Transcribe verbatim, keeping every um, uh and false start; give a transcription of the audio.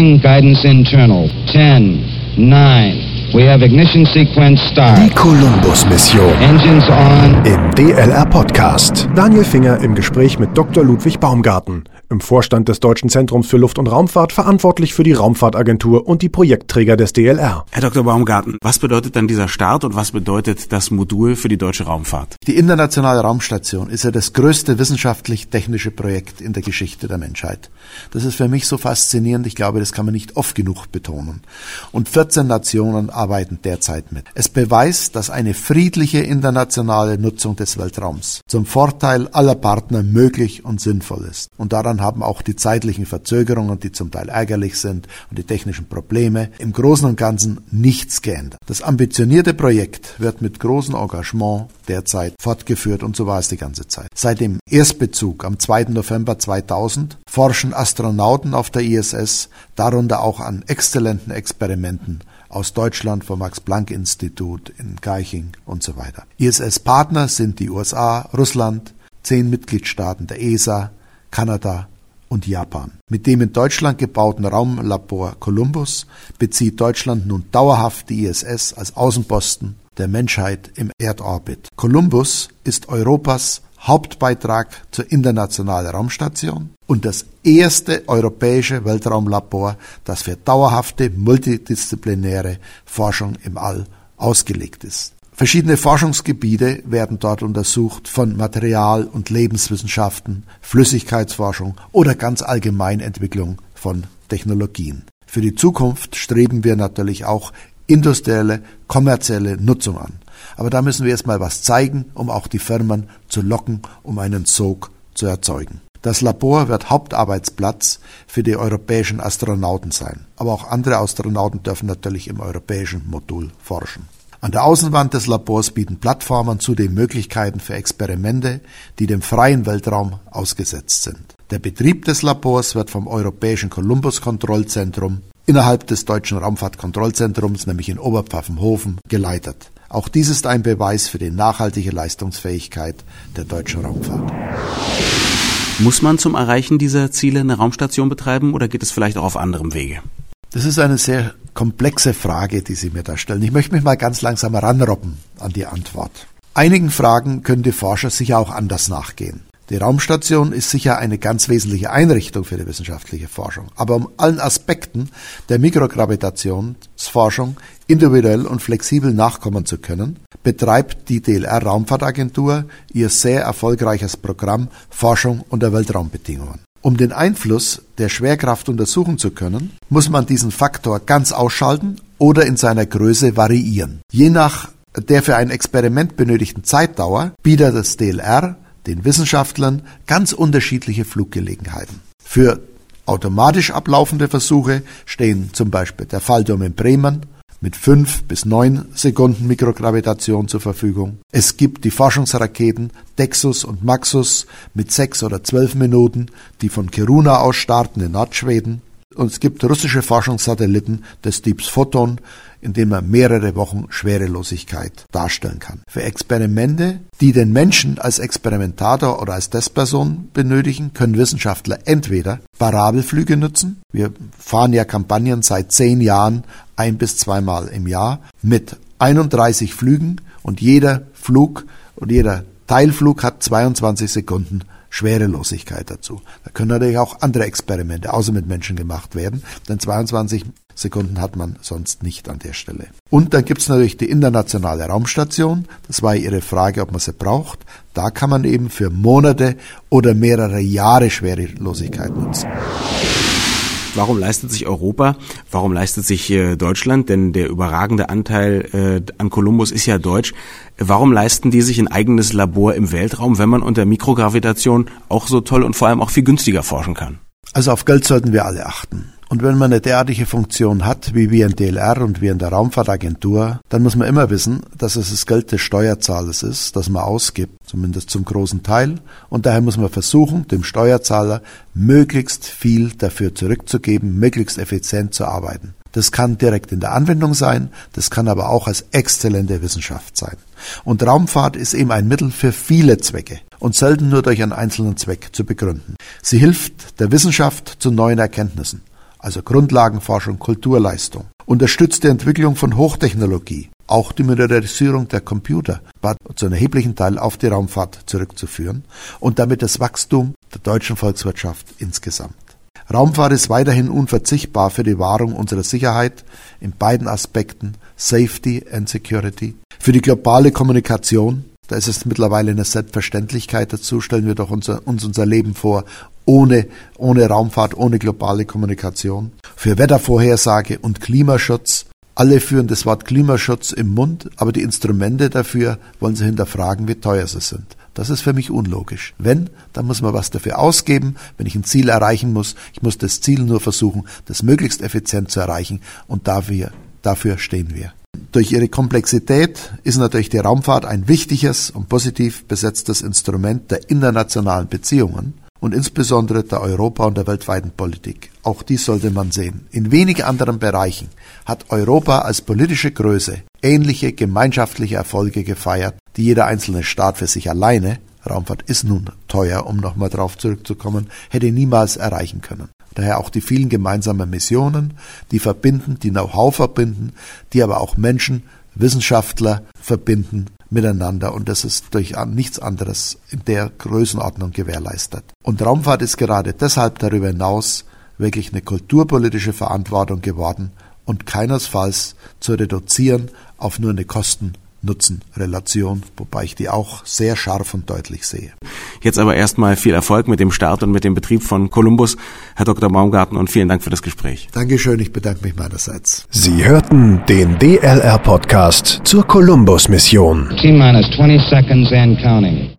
Flying Guidance Internal. ten, nine. We have ignition sequence start. Die Columbus-Mission. Engines on. Im D L R-Podcast. Daniel Finger im Gespräch mit Doktor Ludwig Baumgarten, im Vorstand des Deutschen Zentrums für Luft- und Raumfahrt, verantwortlich für die Raumfahrtagentur und die Projektträger des D L R. Herr Doktor Baumgarten, was bedeutet dann dieser Start und was bedeutet das Modul für die deutsche Raumfahrt? Die internationale Raumstation ist ja das größte wissenschaftlich-technische Projekt in der Geschichte der Menschheit. Das ist für mich so faszinierend, ich glaube, das kann man nicht oft genug betonen. Und vierzehn Nationen arbeiten derzeit mit. Es beweist, dass eine friedliche internationale Nutzung des Weltraums zum Vorteil aller Partner möglich und sinnvoll ist. Und daran haben auch die zeitlichen Verzögerungen, die zum Teil ärgerlich sind, und die technischen Probleme im Großen und Ganzen nichts geändert. Das ambitionierte Projekt wird mit großem Engagement derzeit fortgeführt und so war es die ganze Zeit. Seit dem Erstbezug am zweiten November zweitausend forschen Astronauten auf der I S S, darunter auch an exzellenten Experimenten aus Deutschland vom Max-Planck-Institut in Garching und so weiter. I S S-Partner sind die U S A, Russland, zehn Mitgliedstaaten der E S A, Kanada und Japan. Mit dem in Deutschland gebauten Raumlabor Columbus bezieht Deutschland nun dauerhaft die I S S als Außenposten der Menschheit im Erdorbit. Columbus ist Europas Hauptbeitrag zur internationalen Raumstation und das erste europäische Weltraumlabor, das für dauerhafte multidisziplinäre Forschung im All ausgelegt ist. Verschiedene Forschungsgebiete werden dort untersucht, von Material- und Lebenswissenschaften, Flüssigkeitsforschung oder ganz allgemein Entwicklung von Technologien. Für die Zukunft streben wir natürlich auch industrielle, kommerzielle Nutzung an. Aber da müssen wir erst mal was zeigen, um auch die Firmen zu locken, um einen Sog zu erzeugen. Das Labor wird Hauptarbeitsplatz für die europäischen Astronauten sein. Aber auch andere Astronauten dürfen natürlich im europäischen Modul forschen. An der Außenwand des Labors bieten Plattformen zudem Möglichkeiten für Experimente, die dem freien Weltraum ausgesetzt sind. Der Betrieb des Labors wird vom Europäischen Columbus-Kontrollzentrum innerhalb des Deutschen Raumfahrtkontrollzentrums, nämlich in Oberpfaffenhofen, geleitet. Auch dies ist ein Beweis für die nachhaltige Leistungsfähigkeit der deutschen Raumfahrt. Muss man zum Erreichen dieser Ziele eine Raumstation betreiben oder geht es vielleicht auch auf anderem Wege? Das ist eine sehr komplexe Frage, die Sie mir da stellen. Ich möchte mich mal ganz langsam ranrobben an die Antwort. Einigen Fragen können die Forscher sicher auch anders nachgehen. Die Raumstation ist sicher eine ganz wesentliche Einrichtung für die wissenschaftliche Forschung. Aber um allen Aspekten der Mikrogravitationsforschung individuell und flexibel nachkommen zu können, betreibt die D L R-Raumfahrtagentur ihr sehr erfolgreiches Programm Forschung unter Weltraumbedingungen. Um den Einfluss der Schwerkraft untersuchen zu können, muss man diesen Faktor ganz ausschalten oder in seiner Größe variieren. Je nach der für ein Experiment benötigten Zeitdauer bietet das D L R den Wissenschaftlern ganz unterschiedliche Fluggelegenheiten. Für automatisch ablaufende Versuche stehen zum Beispiel der Fallturm in Bremen mit fünf bis neun Sekunden Mikrogravitation zur Verfügung. Es gibt die Forschungsraketen Dexus und Maxus mit sechs oder zwölf Minuten, die von Kiruna aus starten in Nordschweden. Und es gibt russische Forschungssatelliten des Typs Photon, in dem man mehrere Wochen Schwerelosigkeit darstellen kann. Für Experimente, die den Menschen als Experimentator oder als Testperson benötigen, können Wissenschaftler entweder Parabelflüge nutzen. Wir fahren ja Kampagnen seit zehn Jahren ein- bis zweimal im Jahr mit einunddreißig Flügen und jeder Flug und jeder Teilflug hat zweiundzwanzig Sekunden Schwerelosigkeit dazu. Da können natürlich auch andere Experimente außer mit Menschen gemacht werden, denn zweiundzwanzig Sekunden hat man sonst nicht an der Stelle. Und dann gibt es natürlich die internationale Raumstation. Das war Ihre Frage, ob man sie braucht. Da kann man eben für Monate oder mehrere Jahre Schwerelosigkeit nutzen. Warum leistet sich Europa, warum leistet sich äh, Deutschland, denn der überragende Anteil äh, an Columbus ist ja deutsch, warum leisten die sich ein eigenes Labor im Weltraum, wenn man unter Mikrogravitation auch so toll und vor allem auch viel günstiger forschen kann? Also auf Geld sollten wir alle achten. Und wenn man eine derartige Funktion hat, wie wir in D L R und wir in der Raumfahrtagentur, dann muss man immer wissen, dass es das Geld des Steuerzahlers ist, das man ausgibt, zumindest zum großen Teil. Und daher muss man versuchen, dem Steuerzahler möglichst viel dafür zurückzugeben, möglichst effizient zu arbeiten. Das kann direkt in der Anwendung sein, das kann aber auch als exzellente Wissenschaft sein. Und Raumfahrt ist eben ein Mittel für viele Zwecke und selten nur durch einen einzelnen Zweck zu begründen. Sie hilft der Wissenschaft zu neuen Erkenntnissen. also Grundlagenforschung, Kulturleistung. Unterstützt die Entwicklung von Hochtechnologie. Auch die Modernisierung der Computer war zu einem erheblichen Teil auf die Raumfahrt zurückzuführen und damit das Wachstum der deutschen Volkswirtschaft insgesamt. Raumfahrt ist weiterhin unverzichtbar für die Wahrung unserer Sicherheit in beiden Aspekten Safety and Security. Für die globale Kommunikation, da ist es mittlerweile eine Selbstverständlichkeit, dazu stellen wir doch unser, uns unser Leben vor, ohne, ohne Raumfahrt, ohne globale Kommunikation. Für Wettervorhersage und Klimaschutz. Alle führen das Wort Klimaschutz im Mund, aber die Instrumente dafür wollen sie hinterfragen, wie teuer sie sind. Das ist für mich unlogisch. Wenn, dann muss man was dafür ausgeben, wenn ich ein Ziel erreichen muss. Ich muss das Ziel nur versuchen, das möglichst effizient zu erreichen und dafür, dafür stehen wir. Durch ihre Komplexität ist natürlich die Raumfahrt ein wichtiges und positiv besetztes Instrument der internationalen Beziehungen und insbesondere der Europa- und der weltweiten Politik. Auch dies sollte man sehen. In wenigen anderen Bereichen hat Europa als politische Größe ähnliche gemeinschaftliche Erfolge gefeiert, die jeder einzelne Staat für sich alleine, Raumfahrt ist nun teuer, um nochmal drauf zurückzukommen, hätte niemals erreichen können. Daher auch die vielen gemeinsamen Missionen, die verbinden, die Know-how verbinden, die aber auch Menschen, Wissenschaftler verbinden miteinander und das ist durch nichts anderes in der Größenordnung gewährleistet. Und Raumfahrt ist gerade deshalb darüber hinaus wirklich eine kulturpolitische Verantwortung geworden und keinesfalls zu reduzieren auf nur eine Kosten-Nutzen-Relation, wobei ich die auch sehr scharf und deutlich sehe. Jetzt aber erstmal viel Erfolg mit dem Start und mit dem Betrieb von Columbus, Herr Doktor Baumgarten, und vielen Dank für das Gespräch. Dankeschön, ich bedanke mich meinerseits. Sie hörten den D L R-Podcast zur Columbus-Mission. T-minus twenty seconds and counting.